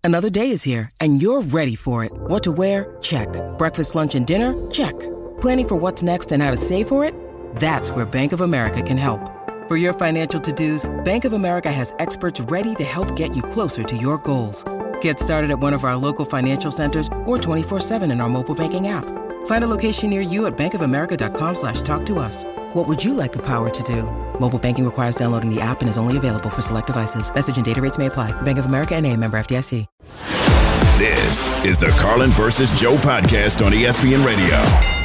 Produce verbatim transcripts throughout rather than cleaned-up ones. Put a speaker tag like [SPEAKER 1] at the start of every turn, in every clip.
[SPEAKER 1] Another day is here, and you're ready for it. What to wear? Check. Breakfast, lunch, and dinner? Check. Planning for what's next and how to save for it? That's where Bank of America can help. For your financial to-dos, Bank of America has experts ready to help get you closer to your goals. Get started at one of our local financial centers or twenty-four seven in our mobile banking app. Find a location near you at bankofamerica.com slash talk to us. What would you like the power to do? Mobile banking requires downloading the app and is only available for select devices. Message and data rates may apply. Bank of America N A, member F D I C.
[SPEAKER 2] This is the Carlin versus Joe podcast on E S P N Radio.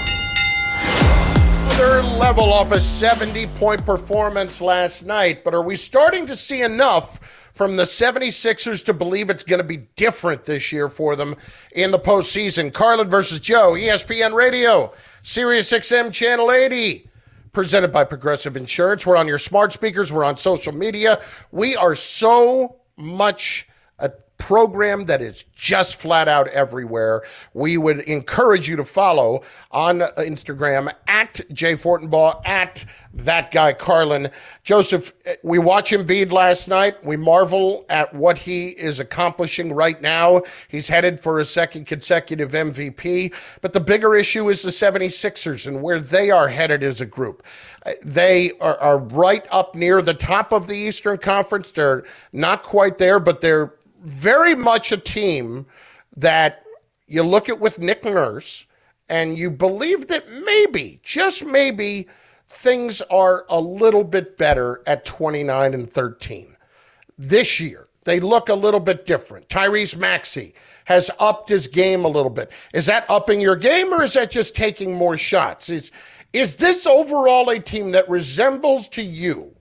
[SPEAKER 3] Another level off a seventy-point performance last night, but are we starting to see enough from the seventy-sixers to believe it's going to be different this year for them in the postseason? Carlin versus Joe, E S P N Radio, Sirius X M Channel eighty. Presented by Progressive Insurance. We're on your smart speakers. We're on social media. We are so much a program that is just flat out everywhere. We would encourage you to follow on Instagram at Jay Fortenbaugh, at that guy Carlin. Joseph, we watch Embiid last night. We marvel at what he is accomplishing right now. He's headed for a second consecutive M V P. But the bigger issue is the seventy-sixers and where they are headed as a group. They are, are right up near the top of the Eastern Conference. They're not quite there, but they're very much a team that you look at with Nick Nurse and you believe that maybe, just maybe, things are a little bit better at twenty-nine and thirteen. This year, they look a little bit different. Tyrese Maxey has upped his game a little bit. Is that upping your game, or is that just taking more shots? Is, is this overall a team that resembles to you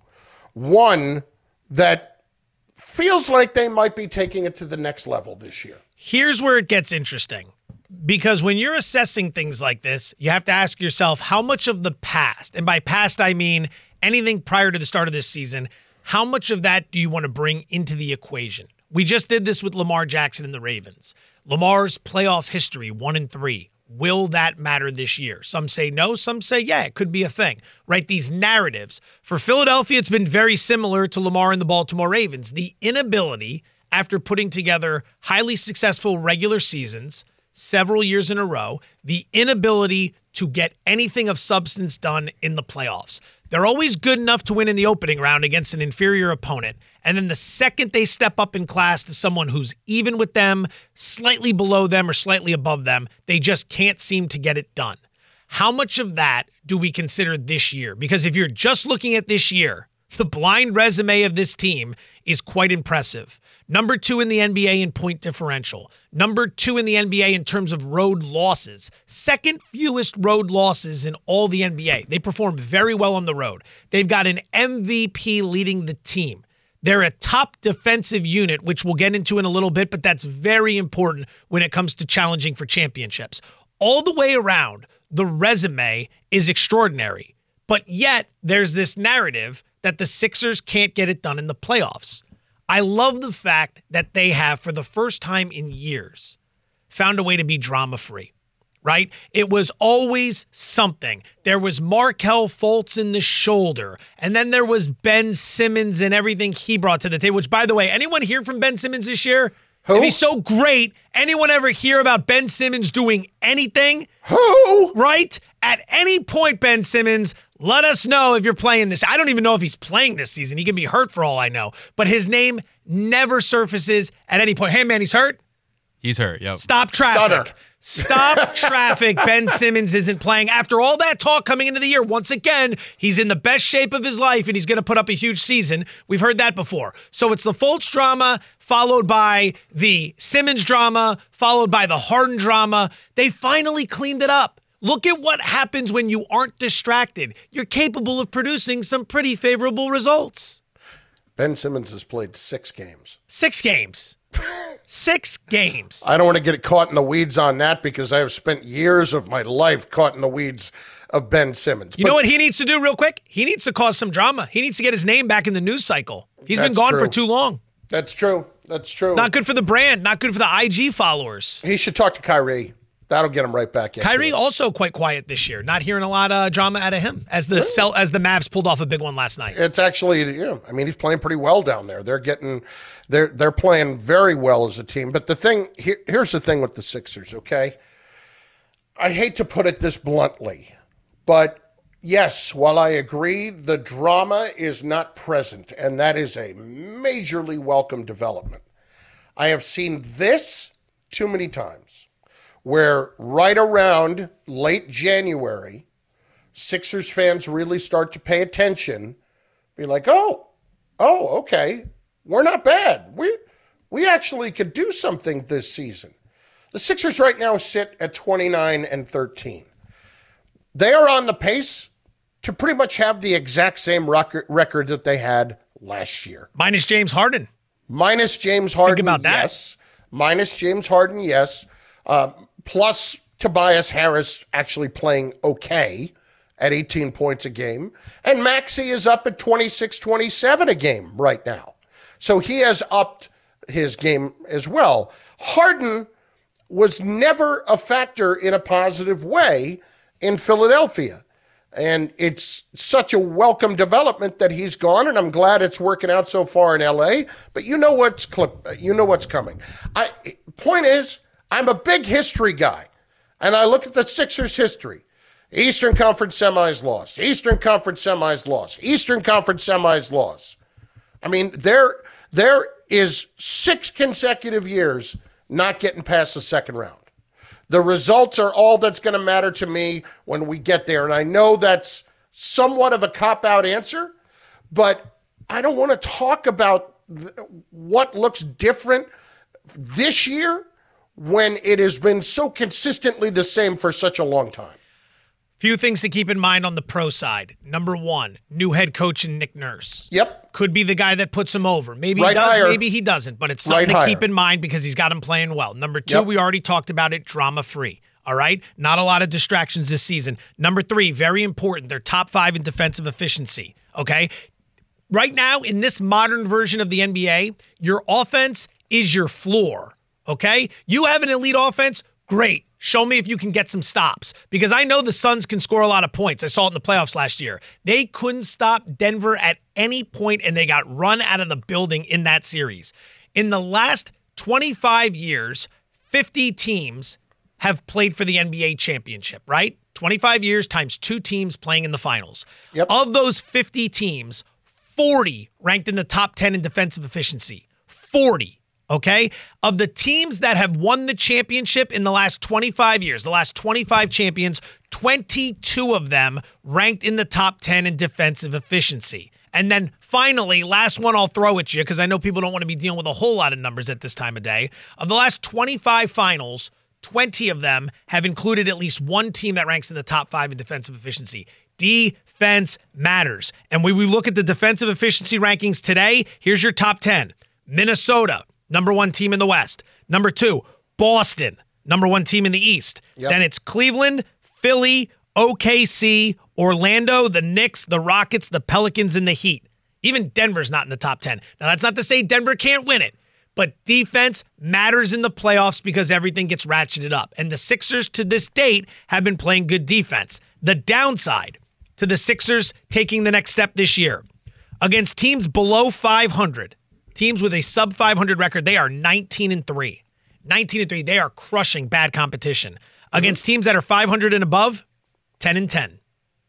[SPEAKER 3] one that feels like they might be taking it to the next level this year?
[SPEAKER 4] Here's where it gets interesting. Because when you're assessing things like this, you have to ask yourself how much of the past, and by past I mean anything prior to the start of this season, how much of that do you want to bring into the equation? We just did this with Lamar Jackson and the Ravens. Lamar's playoff history, one and three. Will that matter this year? Some say no, some say yeah, it could be a thing, right? These narratives. For Philadelphia, it's been very similar to Lamar and the Baltimore Ravens. The inability, after putting together highly successful regular seasons, several years in a row, the inability to get anything of substance done in the playoffs. They're always good enough to win in the opening round against an inferior opponent. And then the second they step up in class to someone who's even with them, slightly below them, or slightly above them, they just can't seem to get it done. How much of that do we consider this year? Because if you're just looking at this year, the blind resume of this team is quite impressive. Number two in the N B A in point differential. Number two in the N B A in terms of road losses. Second fewest road losses in all the N B A. They perform very well on the road. They've got an M V P leading the team. They're a top defensive unit, which we'll get into in a little bit, but that's very important when it comes to challenging for championships. All the way around, the resume is extraordinary. But yet, there's this narrative that the Sixers can't get it done in the playoffs. I love the fact that they have, for the first time in years, found a way to be drama-free, right? It was always something. There was Markelle Fultz in the shoulder, and then there was Ben Simmons and everything he brought to the table, which, by the way, anyone hear from Ben Simmons this year?
[SPEAKER 3] Who?
[SPEAKER 4] If he's so great, anyone ever hear about Ben Simmons doing anything?
[SPEAKER 3] Who?
[SPEAKER 4] Right? At any point, Ben Simmons, let us know if you're playing this. I don't even know if he's playing this season. He could be hurt for all I know. But his name never surfaces at any point. Hey, man, he's hurt?
[SPEAKER 5] He's hurt, yep.
[SPEAKER 4] Stop traffic.
[SPEAKER 3] Stunner.
[SPEAKER 4] Stop traffic. Ben Simmons isn't playing. After all that talk coming into the year, once again, he's in the best shape of his life, and he's going to put up a huge season. We've heard that before. So it's the Fultz drama, followed by the Simmons drama, followed by the Harden drama. They finally cleaned it up. Look at what happens when you aren't distracted. You're capable of producing some pretty favorable results.
[SPEAKER 3] Ben Simmons has played six games.
[SPEAKER 4] Six games. Six games.
[SPEAKER 3] I don't want to get caught in the weeds on that because I have spent years of my life caught in the weeds of Ben Simmons.
[SPEAKER 4] You
[SPEAKER 3] but,
[SPEAKER 4] know what he needs to do real quick? He needs to cause some drama. He needs to get his name back in the news cycle. He's been gone
[SPEAKER 3] true.
[SPEAKER 4] for too long.
[SPEAKER 3] That's true. That's true.
[SPEAKER 4] Not good for the brand. Not good for the I G followers.
[SPEAKER 3] He should talk to Kyrie. That'll get him right back in.
[SPEAKER 4] Kyrie also quite quiet this year. Not hearing a lot of drama out of him as the cel- as the Mavs pulled off a big one last night.
[SPEAKER 3] It's actually, you know, I mean, he's playing pretty well down there. They're getting, they're they're playing very well as a team. But the thing here, here's the thing with the Sixers. Okay, I hate to put it this bluntly, but yes, while I agree, the drama is not present, and that is a majorly welcome development. I have seen this too many times, where right around late January, Sixers fans really start to pay attention, be like, oh, oh, okay, we're not bad. We we actually could do something this season. The Sixers right now sit at twenty-nine and thirteen. They are on the pace to pretty much have the exact same record, record that they had last year.
[SPEAKER 4] Minus James Harden.
[SPEAKER 3] Minus James Harden,
[SPEAKER 4] Think about that.
[SPEAKER 3] yes. Minus James Harden, yes. Uh, plus Tobias Harris actually playing okay at eighteen points a game. And Maxey is up at twenty-six, twenty-seven a game right now. So he has upped his game as well. Harden was never a factor in a positive way in Philadelphia. And it's such a welcome development that he's gone, and I'm glad it's working out so far in L A. But you know what's clip, you know what's coming. I point is, I'm a big history guy, and I look at the Sixers' history. Eastern Conference semis loss, Eastern Conference semis loss, Eastern Conference semis loss. I mean, there there is six consecutive years not getting past the second round. The results are all that's going to matter to me when we get there. And I know that's somewhat of a cop-out answer, but I don't want to talk about th- what looks different this year when it has been so consistently the same for such a long time.
[SPEAKER 4] Few things to keep in mind on the pro side. Number one, new head coach in Nick Nurse.
[SPEAKER 3] Yep.
[SPEAKER 4] Could be the guy that puts him over. Maybe
[SPEAKER 3] right
[SPEAKER 4] he does,
[SPEAKER 3] higher.
[SPEAKER 4] maybe he doesn't, but it's something
[SPEAKER 3] Right
[SPEAKER 4] to
[SPEAKER 3] higher.
[SPEAKER 4] keep in mind because he's got him playing well. Number two,
[SPEAKER 3] Yep.
[SPEAKER 4] we already talked about it, drama-free. All right? Not a lot of distractions this season. Number three, very important, they're top five in defensive efficiency. Okay? Right now, in this modern version of the N B A, your offense is your floor. Okay? You have an elite offense, great. Show me if you can get some stops. Because I know the Suns can score a lot of points. I saw it in the playoffs last year. They couldn't stop Denver at any point, and they got run out of the building in that series. In the last twenty-five years, fifty teams have played for the N B A championship, right? twenty-five years times two teams playing in the finals.
[SPEAKER 3] Yep.
[SPEAKER 4] Of those fifty teams, forty ranked in the top ten in defensive efficiency. forty. Okay? Of the teams that have won the championship in the last twenty-five years, the last twenty-five champions, twenty-two of them ranked in the top ten in defensive efficiency. And then finally, last one I'll throw at you because I know people don't want to be dealing with a whole lot of numbers at this time of day. Of the last twenty-five finals, twenty of them have included at least one team that ranks in the top five in defensive efficiency. Defense matters. And when we look at the defensive efficiency rankings today, here's your top ten. Minnesota, number one team in the West. Number two, Boston, number one team in the East.
[SPEAKER 3] Yep.
[SPEAKER 4] Then it's Cleveland, Philly, O K C, Orlando, the Knicks, the Rockets, the Pelicans, and the Heat. Even Denver's not in the top ten. Now, that's not to say Denver can't win it, but defense matters in the playoffs because everything gets ratcheted up. And the Sixers, to this date, have been playing good defense. The downside to the Sixers taking the next step this year, against teams below five hundred, teams with a sub five hundred record, they are nineteen and three. nineteen and three, they are crushing bad competition. Against teams that are five hundred and above, ten and ten.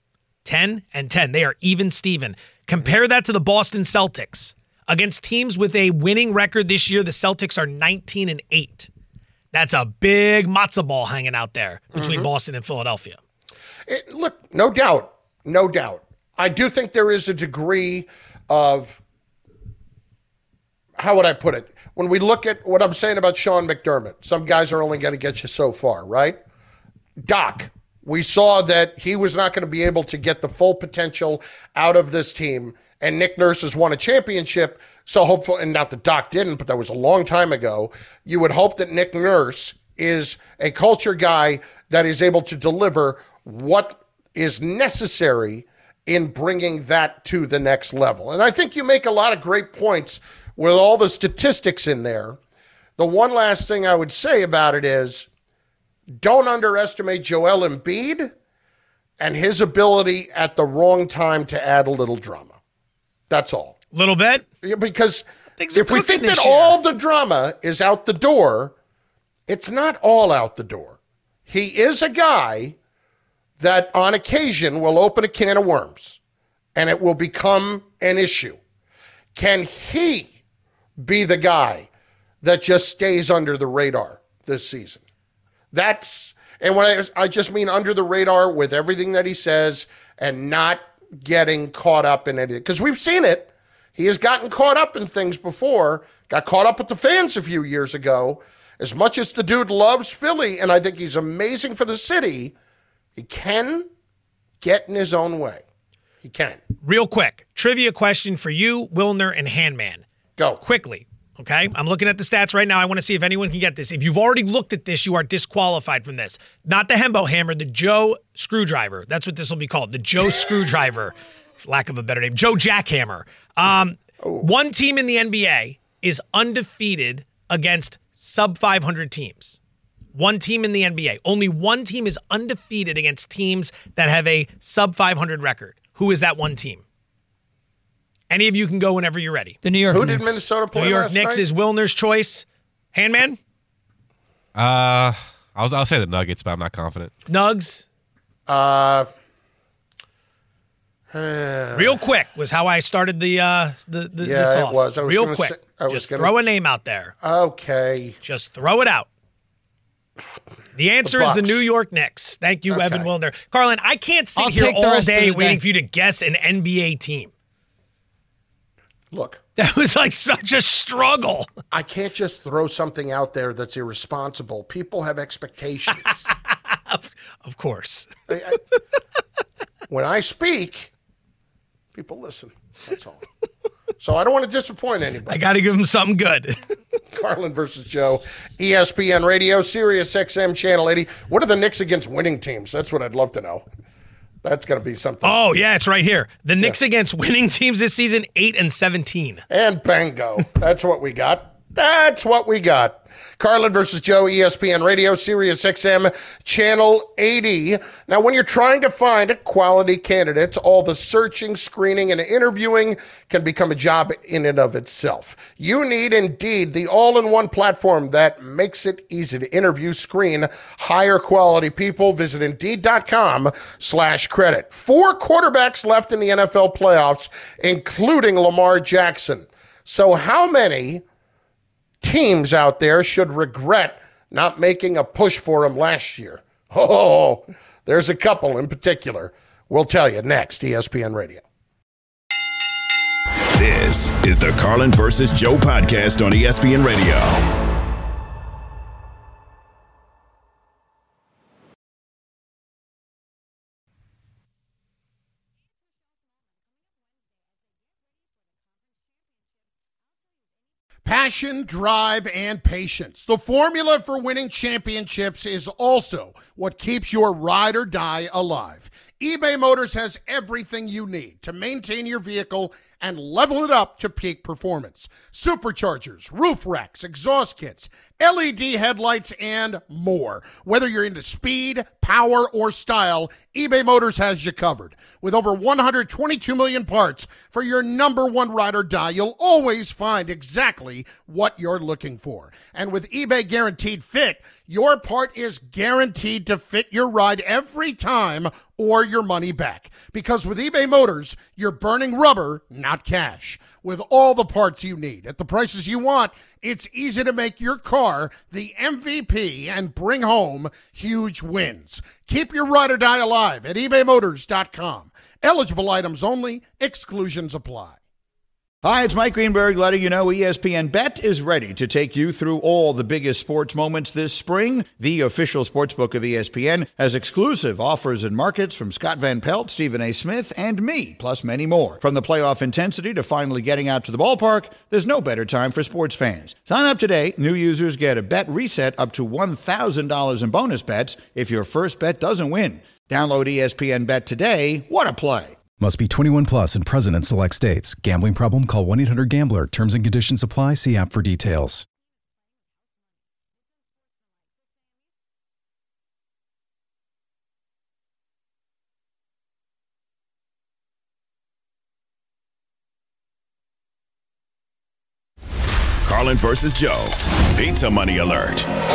[SPEAKER 4] ten and ten. They are even Steven. Compare that to the Boston Celtics. Against teams with a winning record this year, the Celtics are nineteen and eight. That's a big matzo ball hanging out there between mm-hmm. Boston and Philadelphia.
[SPEAKER 3] It, look, no doubt, no doubt. I do think there is a degree of, how would I put it? When we look at what I'm saying about Sean McDermott, some guys are only going to get you so far, right? Doc, we saw that he was not going to be able to get the full potential out of this team, and Nick Nurse has won a championship, so hopefully, and not that Doc didn't, but that was a long time ago, you would hope that Nick Nurse is a culture guy that is able to deliver what is necessary in bringing that to the next level. And I think you make a lot of great points with all the statistics in there. The one last thing I would say about it is don't underestimate Joel Embiid and his ability at the wrong time to add a little drama. That's all.
[SPEAKER 4] Little bit?
[SPEAKER 3] Yeah, because
[SPEAKER 4] Things are
[SPEAKER 3] if we think
[SPEAKER 4] cooking
[SPEAKER 3] that
[SPEAKER 4] this year.
[SPEAKER 3] all the drama is out the door, it's not all out the door. He is a guy that on occasion will open a can of worms and it will become an issue. Can he be the guy that just stays under the radar this season? That's, and when I, I just mean under the radar with everything that he says and not getting caught up in anything. Because we've seen it. He has gotten caught up in things before, got caught up with the fans a few years ago. As much as the dude loves Philly, and I think he's amazing for the city, he can get in his own way. He can.
[SPEAKER 4] Real quick, trivia question for you, Wilner, and Handman.
[SPEAKER 3] Go.
[SPEAKER 4] Quickly, okay? I'm looking at the stats right now. I want to see if anyone can get this. If you've already looked at this, you are disqualified from this. Not the Hembo Hammer, the Joe Screwdriver. That's what this will be called, the Joe Screwdriver, for lack of a better name. Joe Jackhammer. Um, oh. One team in the N B A is undefeated against sub five hundred teams. One team in the N B A. Only one team is undefeated against teams that have a sub five hundred record. Who is that one team? Any of you can go whenever you're ready.
[SPEAKER 5] The New York
[SPEAKER 3] Who
[SPEAKER 5] Knicks.
[SPEAKER 3] did Minnesota play
[SPEAKER 4] New York
[SPEAKER 3] last
[SPEAKER 4] Knicks
[SPEAKER 3] night?
[SPEAKER 4] is Wilner's choice. Handman?
[SPEAKER 6] Uh, I'll, I'll say the Nuggets, but I'm not confident.
[SPEAKER 4] Nugs?
[SPEAKER 3] Uh,
[SPEAKER 4] Real quick was how I started the uh, the, the
[SPEAKER 3] Yeah,
[SPEAKER 4] this
[SPEAKER 3] it
[SPEAKER 4] off.
[SPEAKER 3] was. I was
[SPEAKER 4] Real
[SPEAKER 3] gonna
[SPEAKER 4] quick.
[SPEAKER 3] say- I was
[SPEAKER 4] Just
[SPEAKER 3] gonna-
[SPEAKER 4] throw a name out there.
[SPEAKER 3] okay.
[SPEAKER 4] Just throw it out. The answer
[SPEAKER 3] The
[SPEAKER 4] is the
[SPEAKER 3] Bucks.
[SPEAKER 4] New York Knicks. Thank you,
[SPEAKER 3] Okay.
[SPEAKER 4] Evan Wilner. Carlin, I can't sit
[SPEAKER 5] I'll
[SPEAKER 4] here
[SPEAKER 5] take the
[SPEAKER 4] all
[SPEAKER 5] rest of
[SPEAKER 4] day
[SPEAKER 5] the
[SPEAKER 4] waiting
[SPEAKER 5] day.
[SPEAKER 4] for you to guess an N B A team.
[SPEAKER 3] Look,
[SPEAKER 4] That was like such a struggle.
[SPEAKER 3] I can't just throw something out there that's irresponsible. People have expectations.
[SPEAKER 4] of, of course.
[SPEAKER 3] I- I- when I speak, people listen. That's all. So I don't want to disappoint anybody.
[SPEAKER 4] I got to give him something good.
[SPEAKER 3] Carlin versus Joe, E S P N Radio, Sirius X M Channel eighty. What are the Knicks against winning teams? That's what I'd love to know. That's going to be something.
[SPEAKER 4] Oh, yeah, it's right here. The Knicks against winning teams this season, eight and seventeen.
[SPEAKER 3] And bango. That's what we got. That's what we got. Carlin versus Joe, E S P N Radio, Sirius X M, Channel eighty. Now, when you're trying to find quality candidates, all the searching, screening, and interviewing can become a job in and of itself. You need Indeed, the all-in-one platform that makes it easy to interview, screen, hire quality people. Visit Indeed.com slash credit. Four quarterbacks left in the N F L playoffs, including Lamar Jackson. So how many teams out there should regret not making a push for him last year? Oh, there's a couple in particular. We'll tell you next, E S P N Radio.
[SPEAKER 2] This is the Carlin versus Joe podcast on E S P N Radio.
[SPEAKER 3] Passion, drive, and patience. The formula for winning championships is also what keeps your ride or die alive. eBay Motors has everything you need to maintain your vehicle and level it up to peak performance. Superchargers, roof racks, exhaust kits, L E D headlights, and more. Whether you're into speed, power, or style, eBay Motors has you covered. With over one hundred twenty-two million parts for your number one ride or die, you'll always find exactly what you're looking for. And with eBay Guaranteed Fit, your part is guaranteed to fit your ride every time or your money back. Because with eBay Motors, you're burning rubber, not cash. With all the parts you need at the prices you want, it's easy to make your car the M V P and bring home huge wins. Keep your ride or die alive at ebay motors dot com. Eligible items only. Exclusions apply.
[SPEAKER 7] Hi, it's Mike Greenberg letting you know E S P N Bet is ready to take you through all the biggest sports moments this spring. The official sportsbook of E S P N has exclusive offers and markets from Scott Van Pelt, Stephen A. Smith, and me, plus many more. From the playoff intensity to finally getting out to the ballpark, there's no better time for sports fans. Sign up today. New users get a bet reset up to one thousand dollars in bonus bets if your first bet doesn't win. Download E S P N Bet today. What a play.
[SPEAKER 8] Must be twenty-one plus and present in select states. Gambling problem? Call one eight hundred gambler. Terms and conditions apply. See app for details.
[SPEAKER 2] Carlin versus Joe Pizza Money Alert.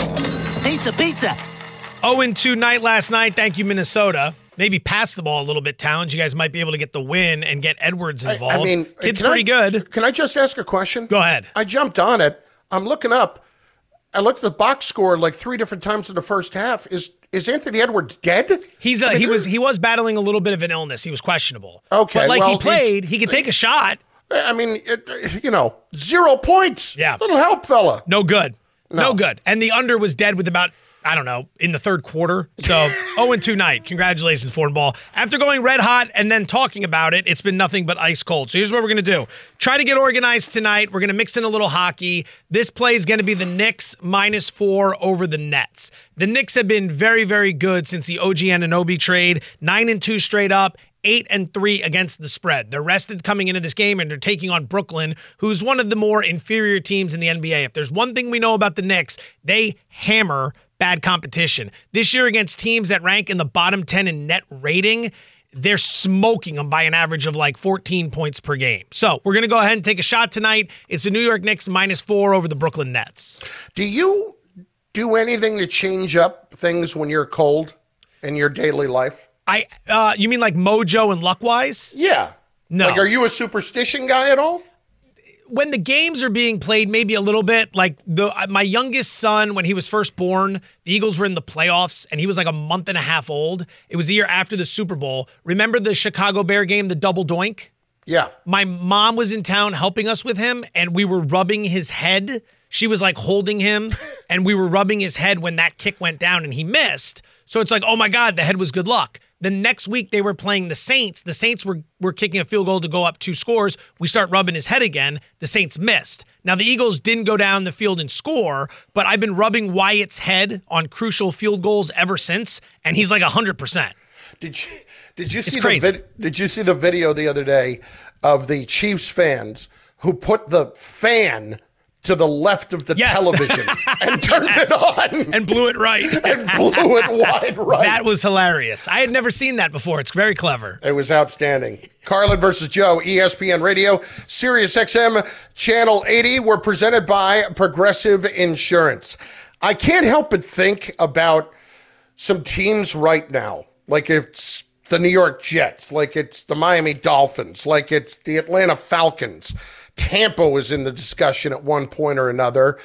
[SPEAKER 5] Pizza, pizza.
[SPEAKER 4] oh and two night last night. Thank you, Minnesota. Maybe pass the ball a little bit, Towns. You guys might be able to get the win and get Edwards involved.
[SPEAKER 3] I, I mean,
[SPEAKER 4] kid's
[SPEAKER 3] pretty
[SPEAKER 4] I, good.
[SPEAKER 3] Can I just ask a question?
[SPEAKER 4] Go ahead.
[SPEAKER 3] I jumped on it. I'm looking up. I looked at the box score like three different times in the first half. Is is Anthony Edwards dead?
[SPEAKER 4] He's uh,
[SPEAKER 3] I mean,
[SPEAKER 4] he was he was battling a little bit of an illness. He was questionable.
[SPEAKER 3] Okay,
[SPEAKER 4] but like
[SPEAKER 3] well,
[SPEAKER 4] he played, he could take a shot.
[SPEAKER 3] I mean, it, you know, zero points.
[SPEAKER 4] Yeah,
[SPEAKER 3] little help, fella.
[SPEAKER 4] No good. No.
[SPEAKER 3] no
[SPEAKER 4] good. And the under was dead with about, I don't know, in the third quarter. So oh and two night. Congratulations, Foreign Ball. After going red hot and then talking about it, it's been nothing but ice cold. So here's what we're going to do. Try to get organized tonight. We're going to mix in a little hockey. This play is going to be the Knicks minus four over the Nets. The Knicks have been very, very good since the O G Anunoby trade. Nine and two straight up. Eight and three against the spread. They're rested coming into this game, and they're taking on Brooklyn, who's one of the more inferior teams in the N B A. If there's one thing we know about the Knicks, they hammer bad competition. This year against teams that rank in the bottom ten in net rating, they're smoking them by an average of like fourteen points per game. So we're going to go ahead and take a shot tonight. It's the New York Knicks minus four over the Brooklyn Nets.
[SPEAKER 3] Do you do anything to change up things when you're cold in your daily life?
[SPEAKER 4] I, uh, you mean like mojo and luck-wise?
[SPEAKER 3] Yeah.
[SPEAKER 4] No.
[SPEAKER 3] Like, are you a superstition guy at all?
[SPEAKER 4] When the games are being played, maybe a little bit. Like the my youngest son, when he was first born, the Eagles were in the playoffs, and he was like a month and a half old. It was the year after the Super Bowl. Remember the Chicago Bear game, the double doink?
[SPEAKER 3] Yeah.
[SPEAKER 4] My mom was in town helping us with him, and we were rubbing his head. She was like holding him, and we were rubbing his head when that kick went down, and he missed. So it's like, oh my God, the head was good luck. The next week they were playing the Saints. The Saints were, were kicking a field goal to go up two scores. We start rubbing his head again. The Saints missed. Now, the Eagles didn't go down the field and score, but I've been rubbing Wyatt's head on crucial field goals ever since, and he's like one hundred percent.
[SPEAKER 3] Did you did you
[SPEAKER 4] It's
[SPEAKER 3] see
[SPEAKER 4] crazy.
[SPEAKER 3] the vid- did you see the video the other day of the Chiefs fans who put the fan to the left of the
[SPEAKER 4] Yes.
[SPEAKER 3] television and turned
[SPEAKER 4] Yes.
[SPEAKER 3] it on
[SPEAKER 4] And blew it right.
[SPEAKER 3] and blew it wide right?
[SPEAKER 4] That was hilarious. I had never seen that before. It's very clever.
[SPEAKER 3] It was outstanding. Carlin versus Joe, E S P N Radio, Sirius X M, Channel eighty. We're presented by Progressive Insurance. I can't help but think about some teams right now, like it's the New York Jets, like it's the Miami Dolphins, like it's the Atlanta Falcons. Tampa was in the discussion at one point or another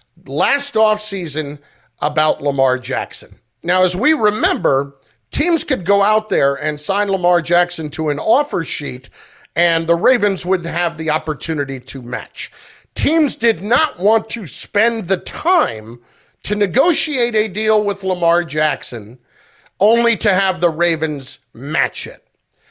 [SPEAKER 3] last offseason about Lamar Jackson. Now, as we remember, teams could go out there and sign Lamar Jackson to an offer sheet, and the Ravens would have the opportunity to match. Teams did not want to spend the time to negotiate a deal with Lamar Jackson only to have the Ravens match it.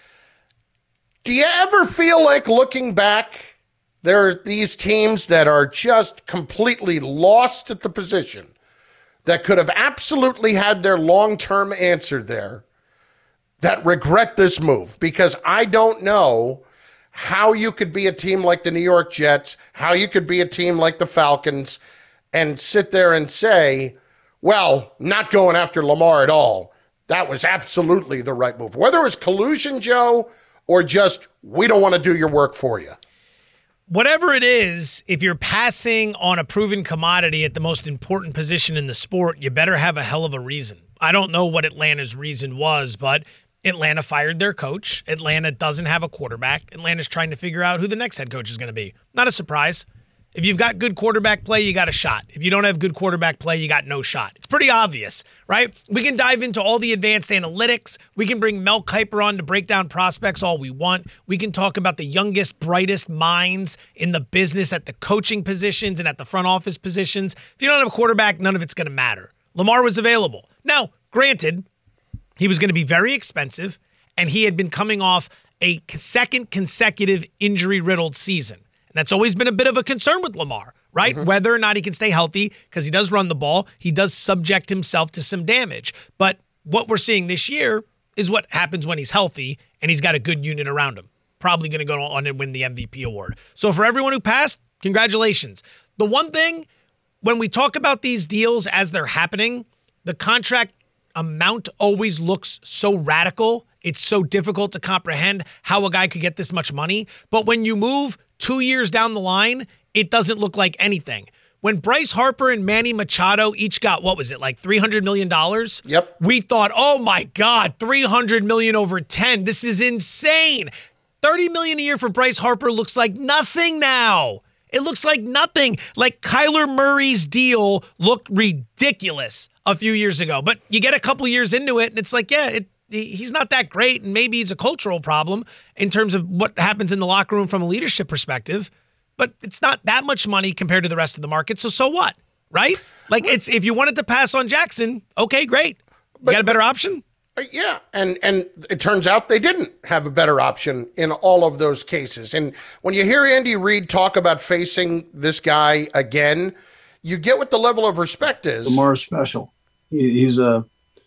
[SPEAKER 3] Do you ever feel like, looking back, there are these teams that are just completely lost at the position that could have absolutely had their long-term answer there that regret this move? Because I don't know how you could be a team like the New York Jets, how you could be a team like the Falcons, and sit there and say, well, not going after Lamar at all. That was absolutely the right move. Whether it was collusion, Joe, or just, we don't want to do your work for you.
[SPEAKER 4] Whatever it is, if you're passing on a proven commodity at the most important position in the sport, you better have a hell of a reason. I don't know what Atlanta's reason was, but Atlanta fired their coach. Atlanta doesn't have a quarterback. Atlanta's trying to figure out who the next head coach is going to be. Not a surprise. If you've got good quarterback play, you got a shot. If you don't have good quarterback play, you got no shot. It's pretty obvious, right? We can dive into all the advanced analytics. We can bring Mel Kiper on to break down prospects all we want. We can talk about the youngest, brightest minds in the business at the coaching positions and at the front office positions. If you don't have a quarterback, none of it's going to matter. Lamar was available. Now, granted, he was going to be very expensive, and he had been coming off a second consecutive injury-riddled season. And that's always been a bit of a concern with Lamar, right? Mm-hmm. Whether or not he can stay healthy, because he does run the ball. He does subject himself to some damage. But what we're seeing this year is what happens when he's healthy and he's got a good unit around him. Probably going to go on and win the M V P award. So for everyone who passed, congratulations. The one thing, when we talk about these deals as they're happening, the contract amount always looks so radical. It's so difficult to comprehend how a guy could get this much money. But when you move two years down the line it doesn't look like anything. When Bryce Harper and Manny Machado each got, what was it, like three hundred million dollars?
[SPEAKER 3] Yep.
[SPEAKER 4] We thought, oh my God, three hundred million dollars over ten. This is insane. thirty million dollars a year for Bryce Harper looks like nothing now. It looks like nothing. Like Kyler Murray's deal looked ridiculous a few years ago. But you get a couple years into it, and it's like, yeah, it, he's not that great, and maybe it's a cultural problem in terms of what happens in the locker room from a leadership perspective. But it's not that much money compared to the rest of the market, so so what, right? Like, it's if you wanted to pass on Jackson, okay, great. You
[SPEAKER 3] but,
[SPEAKER 4] got a better option?
[SPEAKER 3] Yeah, and and it turns out they didn't have a better option in all of those cases. And when you hear Andy Reid talk about facing this guy again, you get what the level of respect is.
[SPEAKER 9] Lamar's special. He, he's a,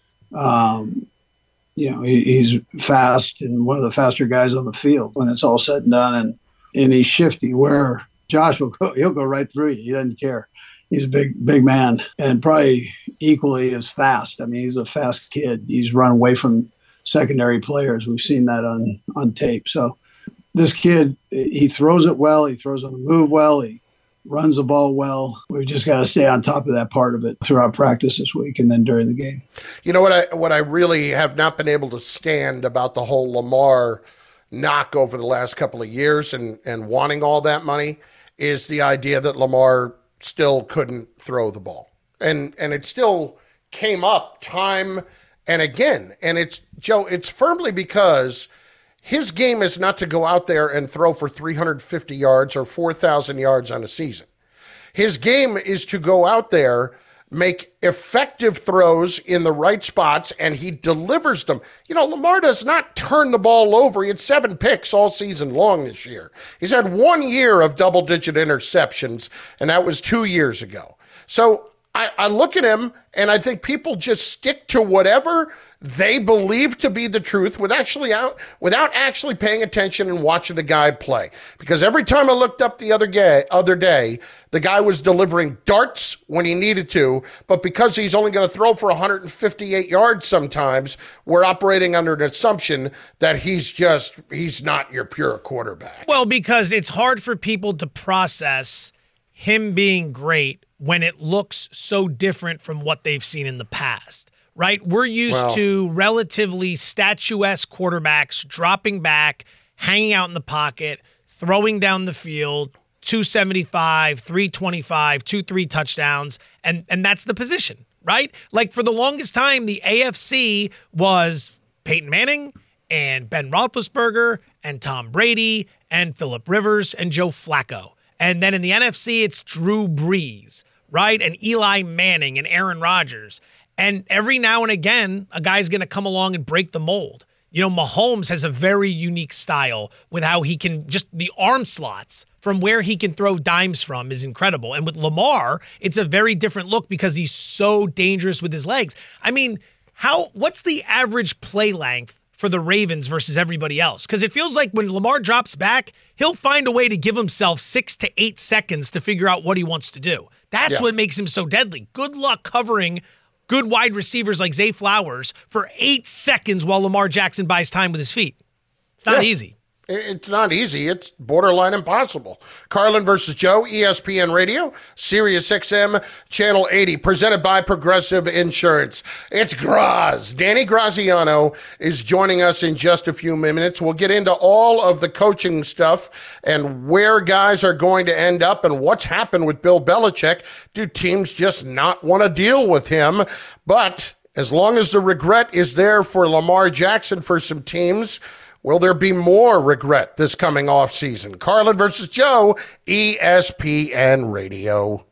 [SPEAKER 9] um, you know, he, he's fast and one of the faster guys on the field when it's all said and done. And and he's shifty, where Josh will go, he'll go right through you. He doesn't care. He's a big, big man and probably equally as fast. I mean, he's a fast kid. He's run away from secondary players. We've seen that on, on tape. So this kid, he throws it well. He throws on the move well. He runs the ball well. We've just got to stay on top of that part of it throughout practice this week and then during the game.
[SPEAKER 3] You know what I, what I really have not been able to stand about the whole Lamar knock over the last couple of years and, and wanting all that money is the idea that Lamar still couldn't throw the ball. And and it still came up time and again. And it's, Joe, it's firmly because his game is not to go out there and throw for three hundred fifty yards or four thousand yards on a season. His game is to go out there, make effective throws in the right spots, and he delivers them. You know, Lamar does not turn the ball over. He had seven picks all season long this year. He's had one year of double-digit interceptions, and that was two years ago. So I, I look at him, and I think people just stick to whatever they believe to be the truth with actually out, without actually paying attention and watching the guy play. Because every time I looked up the other, gay, other day, the guy was delivering darts when he needed to, but because he's only going to throw for one hundred fifty-eight yards sometimes, we're operating under an assumption that he's just, he's not your pure quarterback.
[SPEAKER 4] Well, because it's hard for people to process him being great when it looks so different from what they've seen in the past. Right? We're used well, to relatively statuesque quarterbacks dropping back, hanging out in the pocket, throwing down the field, two seventy-five, three twenty-five, two, three touchdowns, and, and that's the position, right? Like for the longest time, the A F C was Peyton Manning and Ben Roethlisberger and Tom Brady and Phillip Rivers and Joe Flacco. And then in the N F C, it's Drew Brees, right? And Eli Manning and Aaron Rodgers. And every now and again, a guy's going to come along and break the mold. You know, Mahomes has a very unique style with how he can just the arm slots from where he can throw dimes from is incredible. And with Lamar, it's a very different look because he's so dangerous with his legs. I mean, how what's the average play length for the Ravens versus everybody else? Because it feels like when Lamar drops back, he'll find a way to give himself six to eight seconds to figure out what he wants to do. That's yeah. what makes him so deadly. Good luck covering good wide receivers like Zay Flowers for eight seconds while Lamar Jackson buys time with his feet. It's not yeah. easy.
[SPEAKER 3] It's not easy. It's borderline impossible. Carlin versus Joe, E S P N Radio, Sirius X M, Channel eighty, presented by Progressive Insurance. It's Graz. Danny Graziano is joining us in just a few minutes. We'll get into all of the coaching stuff and where guys are going to end up and what's happened with Bill Belichick. Do teams just not want to deal with him? But as long as the regret is there for Lamar Jackson for some teams, will there be more regret this coming off season? Carlin versus Joe, E S P N Radio.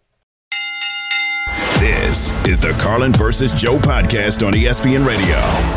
[SPEAKER 2] This is the Carlin versus Joe podcast on E S P N Radio.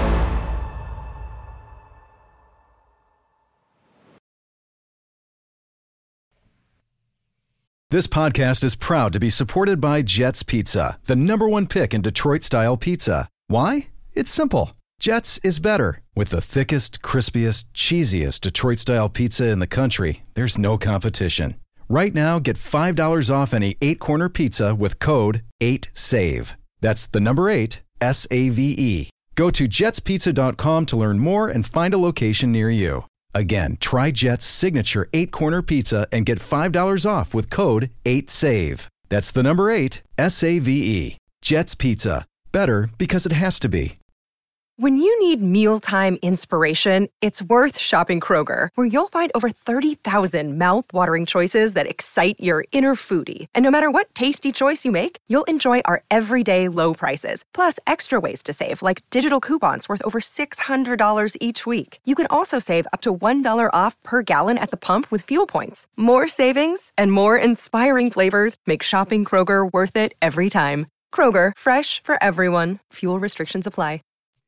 [SPEAKER 8] This podcast is proud to be supported by Jets Pizza, the number one pick in Detroit-style pizza. Why? It's simple. Jets is better. With the thickest, crispiest, cheesiest Detroit-style pizza in the country, there's no competition. Right now, get five dollars off any eight-corner pizza with code eight save. That's the number eight, S A V E. Go to jets pizza dot com to learn more and find a location near you. Again, try Jet's signature eight-corner pizza and get five dollars off with code eight save. That's the number eight, S A V E. Jet's Pizza. Better because it has to be.
[SPEAKER 10] When you need mealtime inspiration, it's worth shopping Kroger, where you'll find over thirty thousand mouth-watering choices that excite your inner foodie. And no matter what tasty choice you make, you'll enjoy our everyday low prices, plus extra ways to save, like digital coupons worth over six hundred dollars each week. You can also save up to one dollar off per gallon at the pump with fuel points. More savings and more inspiring flavors make shopping Kroger worth it every time. Kroger, fresh for everyone. Fuel restrictions apply.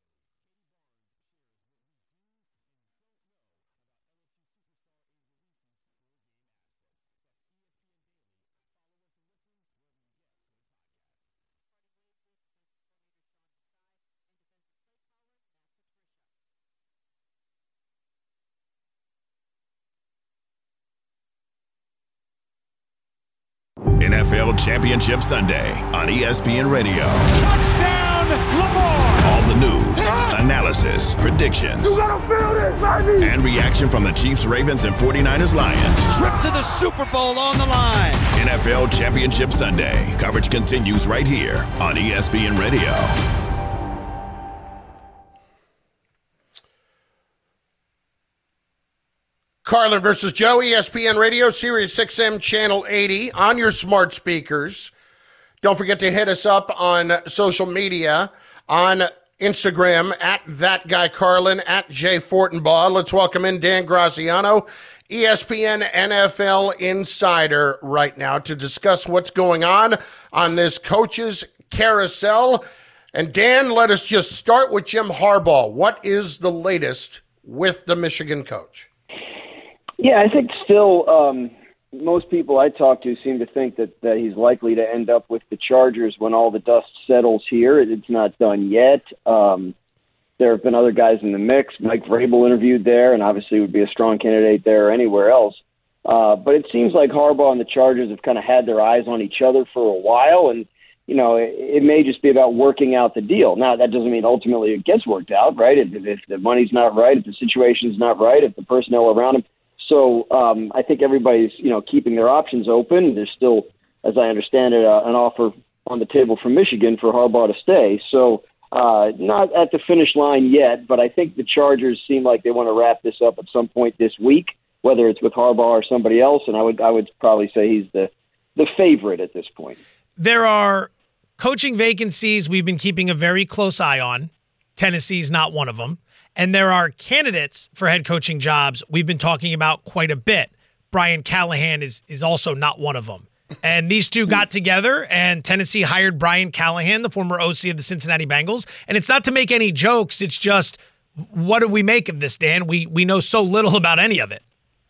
[SPEAKER 2] N F L Championship Sunday on E S P N Radio.
[SPEAKER 11] Touchdown, Lamar!
[SPEAKER 2] All the news, analysis, predictions,
[SPEAKER 11] This,
[SPEAKER 2] and reaction from the Chiefs, Ravens, and forty-niners Lions.
[SPEAKER 11] Trip to the Super Bowl on the line.
[SPEAKER 2] N F L Championship Sunday. Coverage continues right here on E S P N Radio.
[SPEAKER 3] Carlin versus Joe, E S P N Radio, Sirius six M, Channel eighty, on your smart speakers. Don't forget to hit us up on social media, on Instagram, at That Guy Carlin, at Jay Fortenbaugh. Let's welcome in Dan Graziano, E S P N N F L Insider, right now to discuss what's going on on this coaches carousel. And Dan, let us just start with Jim Harbaugh. What is the latest with the Michigan coach?
[SPEAKER 12] Yeah, I think still um, most people I talk to seem to think that, that he's likely to end up with the Chargers when all the dust settles here. It's not done yet. Um, there have been other guys in the mix. Mike Vrabel interviewed there and obviously would be a strong candidate there or anywhere else. Uh, but it seems like Harbaugh and the Chargers have kind of had their eyes on each other for a while, and you know, it, it may just be about working out the deal. Now, that doesn't mean ultimately it gets worked out, right? If, if the money's not right, if the situation's not right, if the personnel around him. So um, I think everybody's, you know, keeping their options open. There's still, as I understand it, uh, an offer on the table from Michigan for Harbaugh to stay. So uh, not at the finish line yet, but I think the Chargers seem like they want to wrap this up at some point this week, whether it's with Harbaugh or somebody else. And I would I would probably say he's the the favorite at this point.
[SPEAKER 4] There are coaching vacancies we've been keeping a very close eye on. Tennessee's not one of them. And there are candidates for head coaching jobs we've been talking about quite a bit. Brian Callahan is is also not one of them. And these two got together, and Tennessee hired Brian Callahan, the former O C of the Cincinnati Bengals. And it's not to make any jokes. It's just, what do we make of this, Dan? We we know so little about any of it.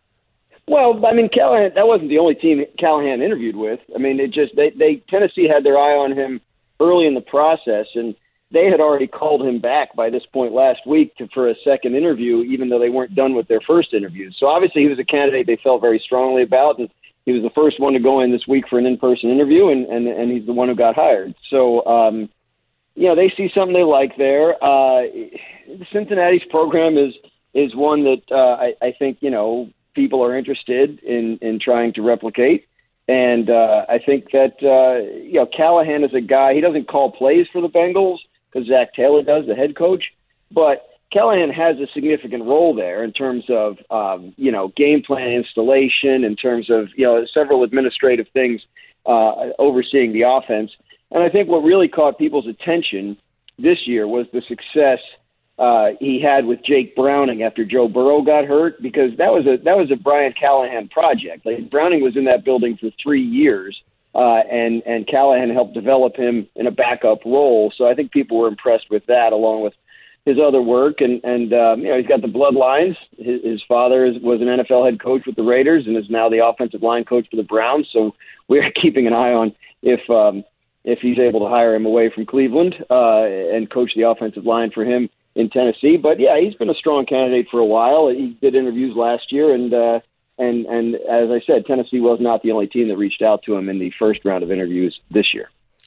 [SPEAKER 12] Well, I mean, Callahan, that wasn't the only team Callahan interviewed with. I mean, it just they, they Tennessee had their eye on him early in the process, and they had already called him back by this point last week to, for a second interview, even though they weren't done with their first interviews. So obviously he was a candidate they felt very strongly about, and he was the first one to go in this week for an in-person interview, and, and, and he's the one who got hired. So, um, you know, they see something they like there. Uh, Cincinnati's program is is one that uh, I, I think, you know, people are interested in, in trying to replicate. And uh, I think that, uh, you know, Callahan is a guy, he doesn't call plays for the Bengals, because Zach Taylor does, the head coach. But Callahan has a significant role there in terms of, um, you know, game plan installation, in terms of, you know, several administrative things uh, overseeing the offense. And I think what really caught people's attention this year was the success uh, he had with Jake Browning after Joe Burrow got hurt, because that was a that was a Brian Callahan project. Like, Browning was in that building for three years. Uh, and, and Callahan helped develop him in a backup role. So I think people were impressed with that, along with his other work. And, and um, you know, he's got the bloodlines. His, his father is, was an N F L head coach with the Raiders and is now the offensive line coach for the Browns. So we're keeping an eye on if um, if he's able to hire him away from Cleveland uh, and coach the offensive line for him in Tennessee. But, yeah, he's been a strong candidate for a while. He did interviews last year, and uh, And and as I said, Tennessee was not the only team that reached out to him in the first round of interviews this year.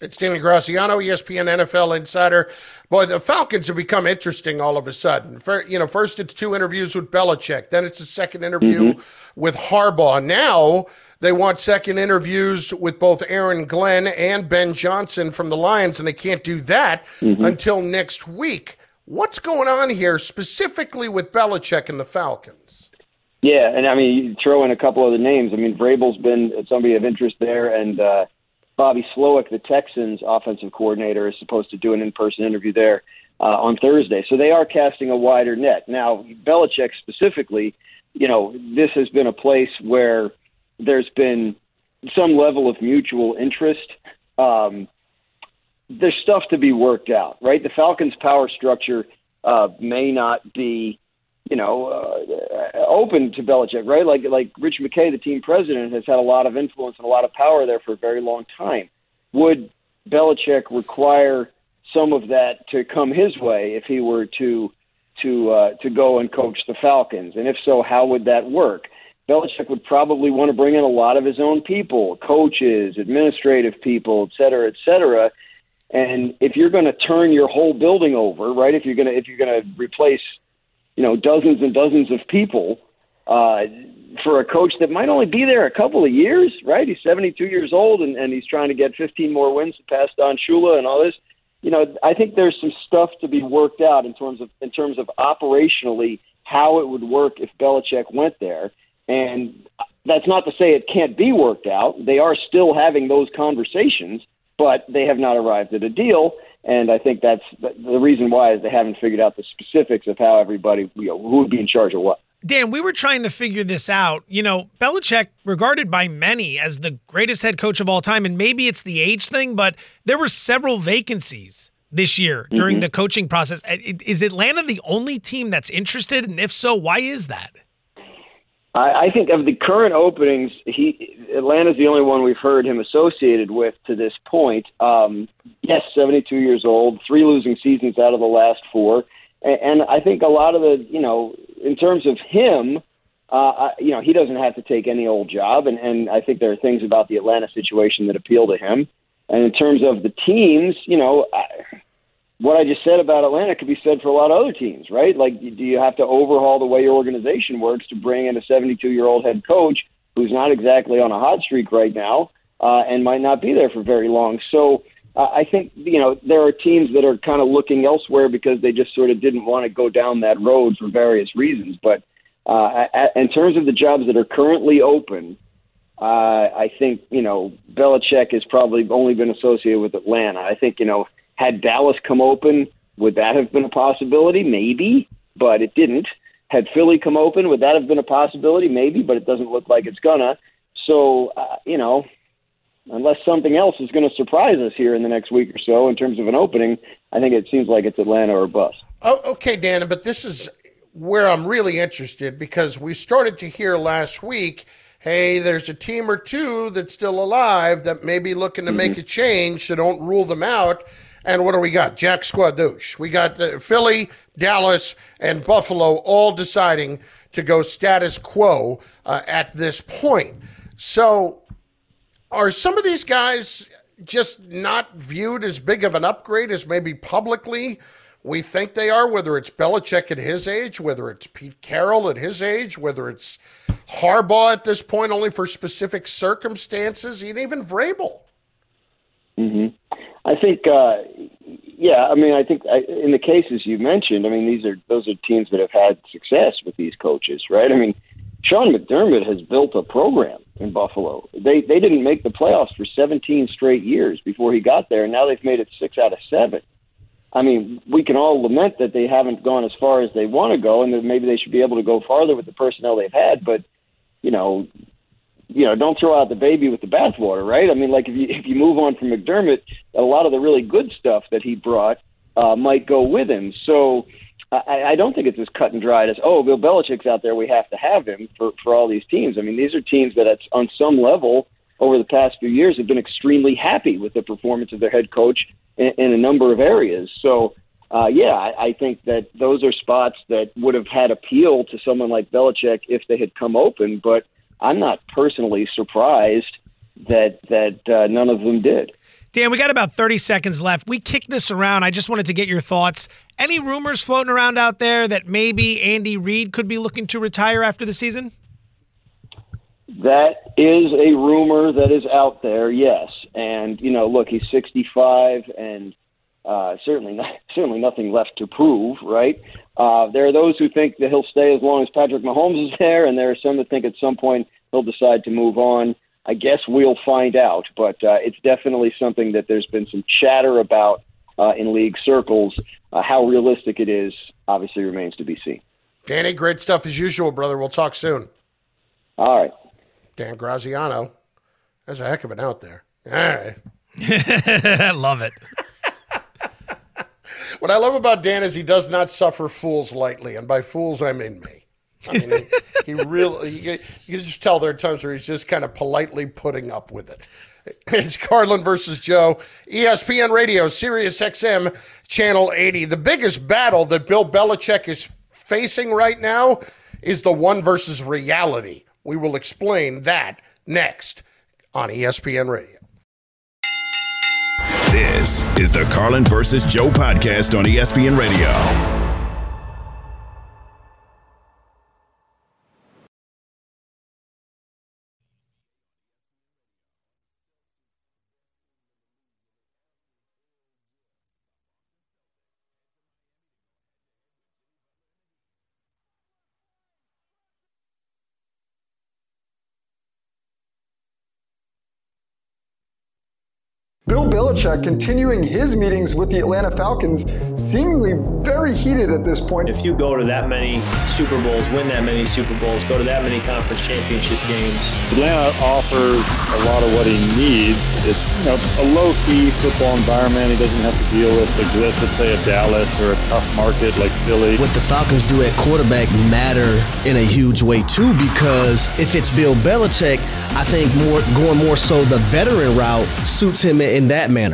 [SPEAKER 3] It's Danny Graziano, E S P N N F L insider. Boy, the Falcons have become interesting all of a sudden. For, you know, first it's two interviews with Belichick. Then it's a second interview mm-hmm. with Harbaugh. Now they want second interviews with both Aaron Glenn and Ben Johnson from the Lions, and they can't do that mm-hmm. until next week. What's going on here specifically with Belichick and the Falcons?
[SPEAKER 12] Yeah, and I mean, you throw in a couple other names. I mean, Vrabel's been somebody of interest there, and uh, Bobby Slowick, the Texans' offensive coordinator, is supposed to do an in-person interview there uh, on Thursday. So they are casting a wider net. Now, Belichick specifically, you know, this has been a place where there's been some level of mutual interest. Um, there's stuff to be worked out, right? The Falcons' power structure uh, may not be, you know, uh, open to Belichick, right? Like like Rich McKay, the team president, has had a lot of influence and a lot of power there for a very long time. Would Belichick require some of that to come his way if he were to to uh, to go and coach the Falcons? And if so, how would that work? Belichick would probably want to bring in a lot of his own people, coaches, administrative people, et cetera, et cetera. And if you're going to turn your whole building over, right? If you're going to if you're going to replace you know, dozens and dozens of people uh, for a coach that might only be there a couple of years, right? He's seventy-two years old, and, and he's trying to get fifteen more wins to pass Don Shula and all this. You know, I think there's some stuff to be worked out in terms of in terms of operationally how it would work if Belichick went there. And that's not to say it can't be worked out. They are still having those conversations, but they have not arrived at a deal. And I think that's the reason why is they haven't figured out the specifics of how everybody, you know, who would be in charge of what.
[SPEAKER 4] Dan, we were trying to figure this out. You know, Belichick, regarded by many as the greatest head coach of all time, and maybe it's the age thing, but there were several vacancies this year during mm-hmm. the coaching process. Is Atlanta the only team that's interested? And if so, why is that?
[SPEAKER 12] I, I think of the current openings, he Atlanta's the only one we've heard him associated with to this point. Um, yes, seventy-two years old, three losing seasons out of the last four. And, and I think a lot of the, you know, in terms of him, uh, I, you know, he doesn't have to take any old job. And, and I think there are things about the Atlanta situation that appeal to him. And in terms of the teams, you know, I, what I just said about Atlanta could be said for a lot of other teams, right? Like, do you have to overhaul the way your organization works to bring in a seventy-two-year-old head coach who's not exactly on a hot streak right now uh, and might not be there for very long? So uh, I think, you know, there are teams that are kind of looking elsewhere because they just sort of didn't want to go down that road for various reasons. But uh, in terms of the jobs that are currently open, uh, I think, you know, Belichick has probably only been associated with Atlanta. I think, you know, had Dallas come open, would that have been a possibility? Maybe, but it didn't. Had Philly come open, would that have been a possibility? Maybe, but it doesn't look like it's gonna. So, uh, you know, unless something else is going to surprise us here in the next week or so in terms of an opening, I think it seems like it's Atlanta or bust.
[SPEAKER 3] Oh, okay, Dan, but this is where I'm really interested because we started to hear last week, hey, there's a team or two that's still alive that may be looking to mm-hmm. make a change, so don't rule them out. And what do we got? Jack Squadouche. We got uh, Philly, Dallas, and Buffalo all deciding to go status quo uh, at this point. So are some of these guys just not viewed as big of an upgrade as maybe publicly we think they are, whether it's Belichick at his age, whether it's Pete Carroll at his age, whether it's Harbaugh at this point only for specific circumstances, and even Vrabel?
[SPEAKER 12] Mm-hmm. I think, uh, yeah, I mean, I think I, in the cases you mentioned, I mean, these are those are teams that have had success with these coaches, right? I mean, Sean McDermott has built a program in Buffalo. They they didn't make the playoffs for seventeen straight years before he got there, and now they've made it six out of seven. I mean, we can all lament that they haven't gone as far as they want to go, and that maybe they should be able to go farther with the personnel they've had, but, you know, you know, don't throw out the baby with the bathwater, right? I mean, like if you if you move on from McDermott, a lot of the really good stuff that he brought uh, might go with him. So I, I don't think it's as cut and dried as, oh, Bill Belichick's out there, we have to have him for, for all these teams. I mean, these are teams that it's, on some level over the past few years have been extremely happy with the performance of their head coach in, in a number of areas. So, uh, yeah, I, I think that those are spots that would have had appeal to someone like Belichick if they had come open, but I'm not personally surprised that that uh, none of them did.
[SPEAKER 4] Dan, we got about thirty seconds left. We kicked this around. I just wanted to get your thoughts. Any rumors floating around out there that maybe Andy Reid could be looking to retire after the season?
[SPEAKER 12] That is a rumor that is out there, yes. And, you know, look, he's sixty-five and uh, certainly not, certainly nothing left to prove, right? Uh, there are those who think that he'll stay as long as Patrick Mahomes is there, and there are some that think at some point he'll decide to move on. I guess we'll find out, but uh, it's definitely something that there's been some chatter about uh, in league circles. Uh, how realistic it is obviously remains to be seen.
[SPEAKER 3] Danny, great stuff as usual, brother. We'll talk soon.
[SPEAKER 12] All right.
[SPEAKER 3] Dan Graziano. That's a heck of an out there. All right.
[SPEAKER 4] I love it.
[SPEAKER 3] What I love about Dan is he does not suffer fools lightly, and by fools I mean me. I mean, he, he really, you, you can just tell there are times where he's just kind of politely putting up with it. It's Carlin versus Joe, E S P N Radio, Sirius X M, Channel eighty. The biggest battle that Bill Belichick is facing right now is the one versus reality. We will explain that next on E S P N Radio.
[SPEAKER 2] This is the Carlin versus Joe podcast on E S P N Radio.
[SPEAKER 13] Bill Belichick continuing his meetings with the Atlanta Falcons, seemingly very heated at this point.
[SPEAKER 14] If you go to that many Super Bowls, win that many Super Bowls, go to that many conference championship games.
[SPEAKER 15] Atlanta offers a lot of what he needs. It's, you know, a low-key football environment. He doesn't have to deal with the glitz of, say, a Dallas or a tough market like Philly.
[SPEAKER 16] What the Falcons do at quarterback matter in a huge way, too, because if it's Bill Belichick, I think more going more so the veteran route suits him in that manner.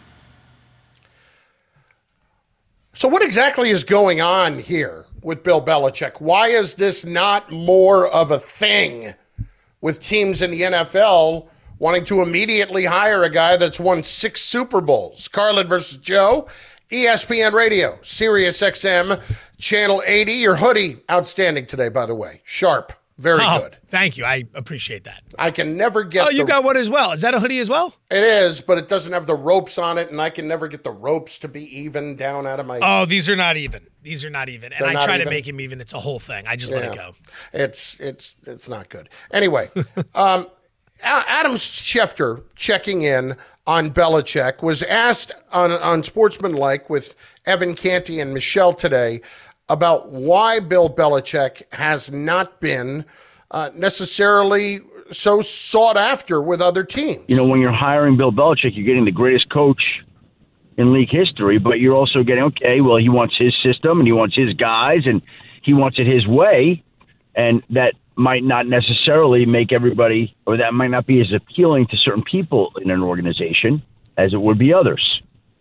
[SPEAKER 3] So what exactly is going on here with Bill Belichick? Why is this not more of a thing with teams in the N F L wanting to immediately hire a guy that's won six Super Bowls? Carlin versus Joe, E S P N Radio, Sirius X M, Channel eighty. Your hoodie, outstanding today, by the way. Sharp. Very
[SPEAKER 4] oh,
[SPEAKER 3] good.
[SPEAKER 4] Thank you. I appreciate that.
[SPEAKER 3] I can never get
[SPEAKER 4] Oh, you
[SPEAKER 3] the,
[SPEAKER 4] got one as well. Is that a hoodie as well?
[SPEAKER 3] It is, but it doesn't have the ropes on it, and I can never get the ropes to be even down out of my...
[SPEAKER 4] Oh, these are not even. These are not even. And
[SPEAKER 3] They're
[SPEAKER 4] I try
[SPEAKER 3] even?
[SPEAKER 4] to make him even. It's a whole thing. I just
[SPEAKER 3] Yeah.
[SPEAKER 4] let it go.
[SPEAKER 3] It's it's it's not good. Anyway, um, Adam Schefter checking in on Belichick was asked on, on Sportsmanlike with Evan Canty and Michelle today about why Bill Belichick has not been uh, necessarily so sought after with other teams.
[SPEAKER 17] You know, when you're hiring Bill Belichick, you're getting the greatest coach in league history, but you're also getting, okay, well, he wants his system and he wants his guys and he wants it his way. And that might not necessarily make everybody, or that might not be as appealing to certain people in an organization as it would be others.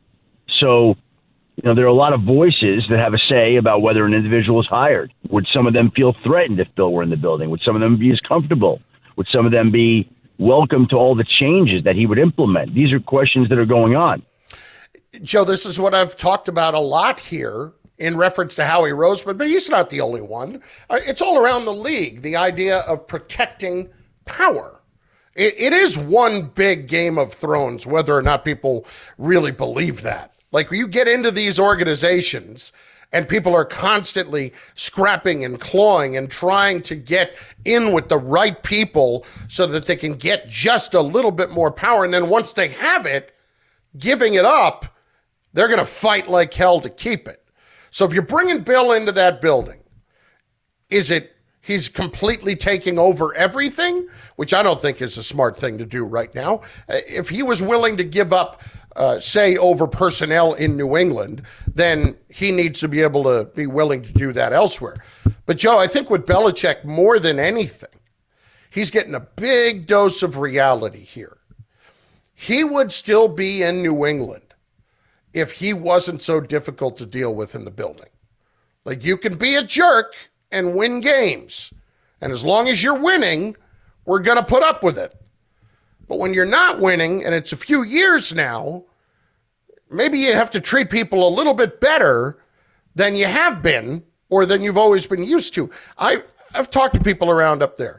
[SPEAKER 17] So, you know, there are a lot of voices that have a say about whether an individual is hired. Would some of them feel threatened if Bill were in the building? Would some of them be as comfortable? Would some of them be welcome to all the changes that he would implement? These are questions that are going on.
[SPEAKER 3] Joe, this is what I've talked about a lot here in reference to Howie Roseman, but he's not the only one. It's all around the league, the idea of protecting power. It, it is one big Game of Thrones, whether or not people really believe that. Like, you get into these organizations and people are constantly scrapping and clawing and trying to get in with the right people so that they can get just a little bit more power. And then once they have it, giving it up, they're going to fight like hell to keep it. So if you're bringing Bill into that building, is it he's completely taking over everything, which I don't think is a smart thing to do right now. If he was willing to give up, uh, say, over personnel in New England, then he needs to be able to be willing to do that elsewhere. But, Joe, I think with Belichick, more than anything, he's getting a big dose of reality here. He would still be in New England if he wasn't so difficult to deal with in the building. Like, you can be a jerk and win games. And as long as you're winning, we're going to put up with it. But when you're not winning, and it's a few years now, maybe you have to treat people a little bit better than you have been or than you've always been used to. I, I've talked to people around up there.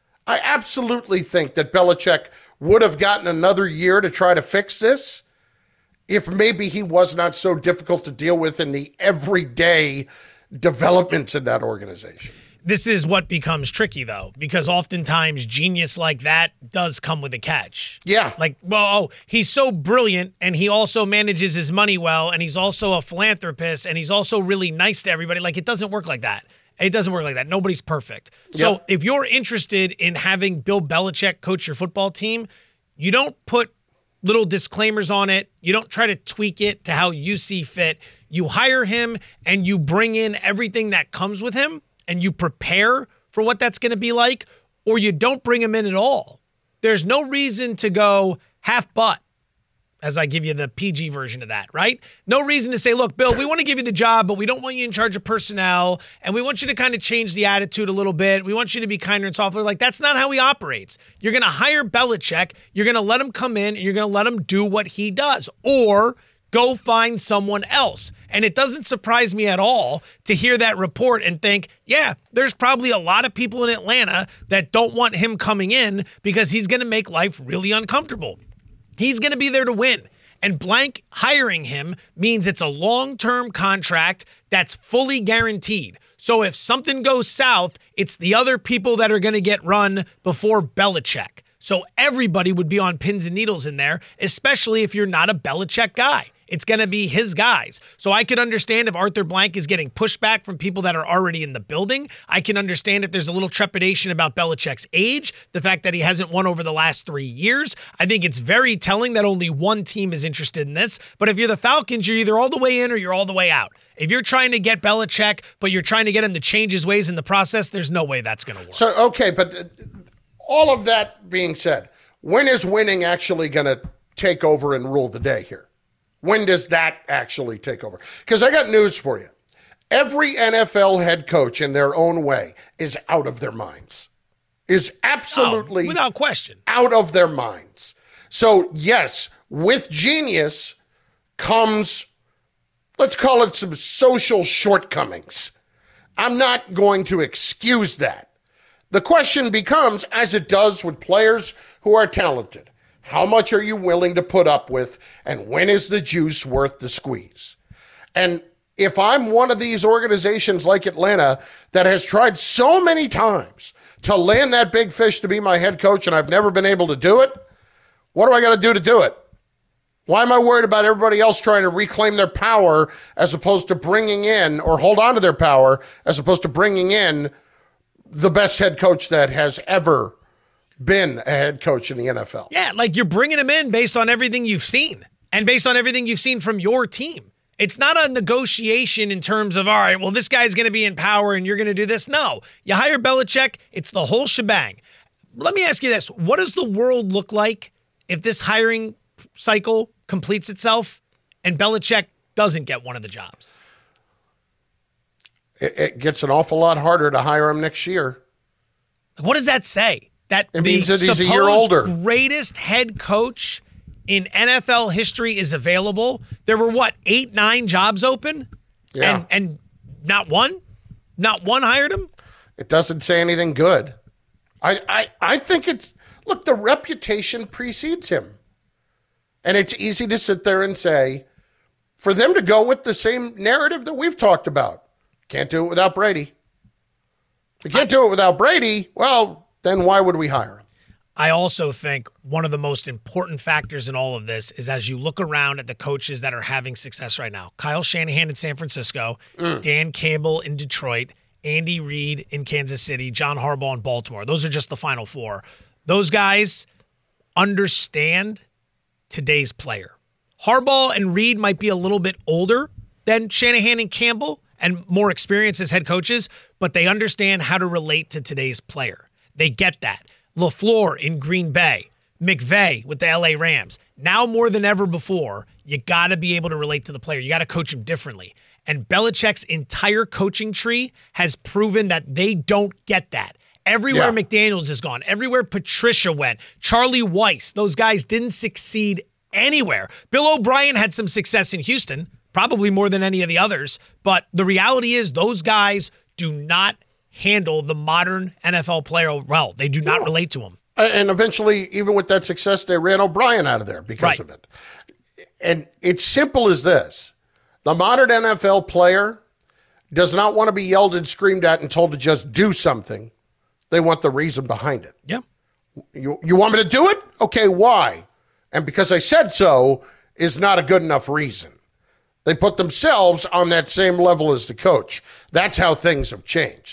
[SPEAKER 3] I absolutely think that Belichick would have gotten another year to try to fix this if maybe he was not so difficult to deal with in the everyday developments in that organization.
[SPEAKER 4] This is what becomes tricky, though, because oftentimes genius like that does come with a catch.
[SPEAKER 3] Yeah.
[SPEAKER 4] Like, well, oh, he's so brilliant, and he also manages his money well, and he's also a philanthropist, and he's also really nice to everybody. Like, it doesn't work like that. It doesn't work like that. Nobody's perfect. So
[SPEAKER 3] Yep.
[SPEAKER 4] if you're interested in having Bill Belichick coach your football team, you don't put little disclaimers on it. You don't try to tweak it to how you see fit. You hire him, and you bring in everything that comes with him, and you prepare for what that's going to be like, or you don't bring him in at all. There's no reason to go half butt, as I give you the P G version of that, right? No reason to say, look, Bill, we want to give you the job, but we don't want you in charge of personnel, and we want you to kind of change the attitude a little bit. We want you to be kinder and softer. Like, that's not how he operates. You're going to hire Belichick. You're going to let him come in, and you're going to let him do what he does, or go find someone else. And it doesn't surprise me at all to hear that report and think, yeah, there's probably a lot of people in Atlanta that don't want him coming in because he's going to make life really uncomfortable. He's going to be there to win. And blank hiring him means it's a long-term contract that's fully guaranteed. So if something goes south, it's the other people that are going to get run before Belichick. So everybody would be on pins and needles in there, especially if you're not a Belichick guy. It's going to be his guys. So I could understand if Arthur Blank is getting pushback from people that are already in the building. I can understand if there's a little trepidation about Belichick's age, the fact that he hasn't won over the last three years. I think it's very telling that only one team is interested in this. But if you're the Falcons, you're either all the way in or you're all the way out. If you're trying to get Belichick, but you're trying to get him to change his ways in the process, there's no way that's going to work.
[SPEAKER 3] So, okay, but all of that being said, when is winning actually going to take over and rule the day here? When does that actually take over? Because I got news for you. Every N F L head coach in their own way is out of their minds. Is absolutely,
[SPEAKER 4] oh, without question,
[SPEAKER 3] out of their minds. So, yes, with genius comes, let's call it some social shortcomings. I'm not going to excuse that. The question becomes, as it does with players who are talented, how much are you willing to put up with, and when is the juice worth the squeeze? And if I'm one of these organizations like Atlanta that has tried so many times to land that big fish to be my head coach and I've never been able to do it, what do I got to do to do it? Why am I worried about everybody else trying to reclaim their power as opposed to bringing in, or hold on to their power, as opposed to bringing in the best head coach that has ever been a head coach in the N F L?
[SPEAKER 4] Yeah, like you're bringing him in based on everything you've seen and based on everything you've seen from your team. It's not a negotiation in terms of, all right, well, this guy's going to be in power and you're going to do this. No, you hire Belichick, it's the whole shebang. Let me ask you this. What does the world look like if this hiring cycle completes itself and Belichick doesn't get one of the jobs?
[SPEAKER 3] It, it gets an awful lot harder to hire him next year.
[SPEAKER 4] What does that say? That
[SPEAKER 3] it
[SPEAKER 4] the
[SPEAKER 3] means that he's
[SPEAKER 4] supposed
[SPEAKER 3] a year older.
[SPEAKER 4] Greatest head coach in N F L history is available. There were, what, eight, nine jobs open?
[SPEAKER 3] Yeah.
[SPEAKER 4] And, and not one? Not one hired him?
[SPEAKER 3] It doesn't say anything good. I, I, I think it's, look, the reputation precedes him. And it's easy to sit there and say, for them to go with the same narrative that we've talked about, can't do it without Brady. If we can't do it without Brady, well, then why would we hire him?
[SPEAKER 4] I also think one of the most important factors in all of this is as you look around at the coaches that are having success right now. Kyle Shanahan in San Francisco, mm. Dan Campbell in Detroit, Andy Reid in Kansas City, John Harbaugh in Baltimore. Those are just the final four. Those guys understand today's player. Harbaugh and Reid might be a little bit older than Shanahan and Campbell and more experienced as head coaches, but they understand how to relate to today's player. They get that. LaFleur in Green Bay, McVay with the L A Rams. Now more than ever before, you got to be able to relate to the player. You got to coach him differently. And Belichick's entire coaching tree has proven that they don't get that. Everywhere
[SPEAKER 3] Yeah.
[SPEAKER 4] McDaniels has gone, everywhere Patricia went, Charlie Weiss, those guys didn't succeed anywhere. Bill O'Brien had some success in Houston, probably more than any of the others, but the reality is those guys do not handle the modern N F L player well. They do not no. relate to him.
[SPEAKER 3] And eventually, even with that success, they ran O'Brien out of there because
[SPEAKER 4] right.
[SPEAKER 3] of it. And it's simple as this. The modern N F L player does not want to be yelled and screamed at and told to just do something. They want the reason behind it.
[SPEAKER 4] Yeah.
[SPEAKER 3] You, you want me to do it? Okay, why? And because I said so is not a good enough reason. They put themselves on that same level as the coach. That's how things have changed.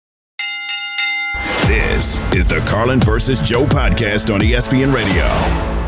[SPEAKER 2] This is the Carlin versus Joe podcast on E S P N Radio.